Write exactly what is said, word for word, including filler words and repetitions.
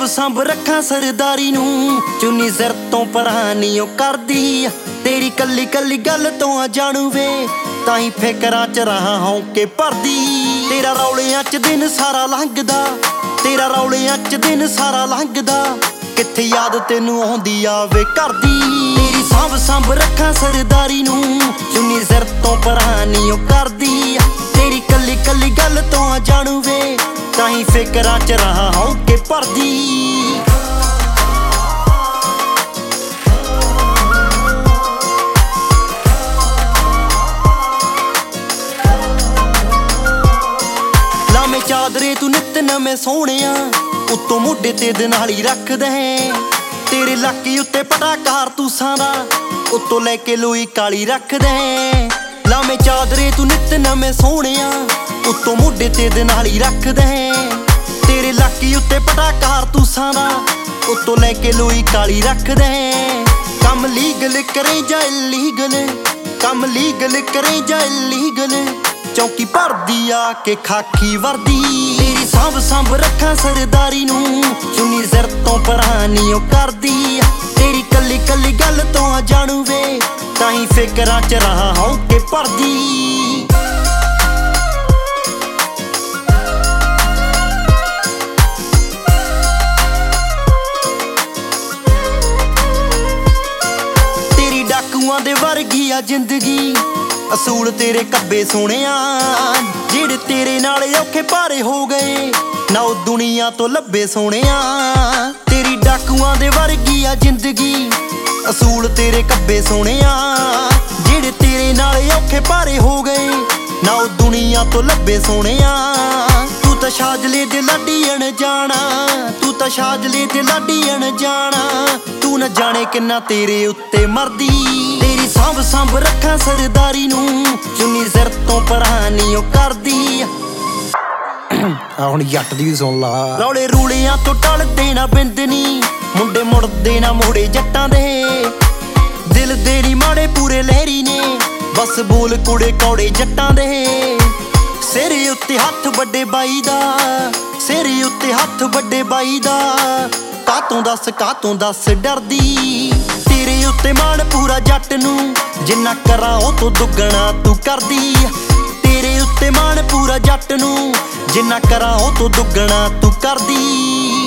सांभ सांभ रखा सरदारी नू चुन्नी सिर तो परां नी ओ करदी तेरी कल्ली कल्ली गल तो आ जानू वे ताई फिकरां च रहा हों के भरदी तेरा रौलियां च दिन सारा लंघदा तेरा रौलियां च दिन सारा लंघदा कित्थे याद तेनू आउंदी आवे करदी तेरी सांभ सांभ रखा सरदारी नू चुन्नी सिर तो परां नी ओ करदी तेरी कल्ली कल्ली गल तो आ जानू वे ताई फिकरां च रहा हों के भरदी लामे चादरे तू नित नवें सोहणिया उत्तों मोढे ते दनाली रखदा तेरे लाके उत्ते पटा कारतूसां दा उत्तों लैके लोई काली रखदा लामे चादरे तू नित नवें सोहणिया उत्तों मोढे ते दनाली रखदा तेरे लाके उत्ते पटा कारतूसां दा उत्तों लैके लोई काली रखदा कम लीगल करे जा इलीगल कम लीगल करे जा इलीगल चौकी भरदी आके खाकी वर्दी तेरी सांभ सांभ रखा सरदारी नू चुन्नी सिर तो परां नी ओ करदी तेरी कल्ली कल्ली गल तो आ जानू वे ताई फिकरां च रहा हों के भरदी तेरी डाकुआं दे वर्गी आ जिंदगी असूल तेरे कब्बे सोहणिया जेड़े तेरे नाल औखे भारे हो गए ना ओ दुनिया तो लब्बे सोहणिया तेरी डाकुआं दे वर्गी आ जिंदगी असूल तेरे कब्बे सोहणिया जेड़े तेरे नाल औखे भारे हो गए ना ओ दुनिया तो लब्बे सोहणिया तू तां शाजले दे लाडी अनजाना तू तां शाजले दे लाडी अनजाना तू न जाने किन्ना तेरे उत्ते मरदी तेरी सांभ सांभ रखा सरदारी नू चुन्नी सिर तो परां नी ओ करदी आ हुण जट दी भी सुन ला रौले रूलियां तो टलदे ना बिंदनी मुंडे मुड़दे ना मोड़े जट्टां दे दिल दे नी माड़े पूरे लहरी ने बस बोल कुड़े कौड़े जट्टां दे सिर उत्ते हत्थ वड्डे बाई दा सिर उत्ते हत्थ वड्डे बाई दा कातों दस कातों दस डरदी तेरे उत्ते मान पूरा जट नू जिन्ना करां ओ तो दुगना तू करदी तेरे उत्ते मान पूरा जट नू जिन्ना करां ओ तो दुगना तू करदी।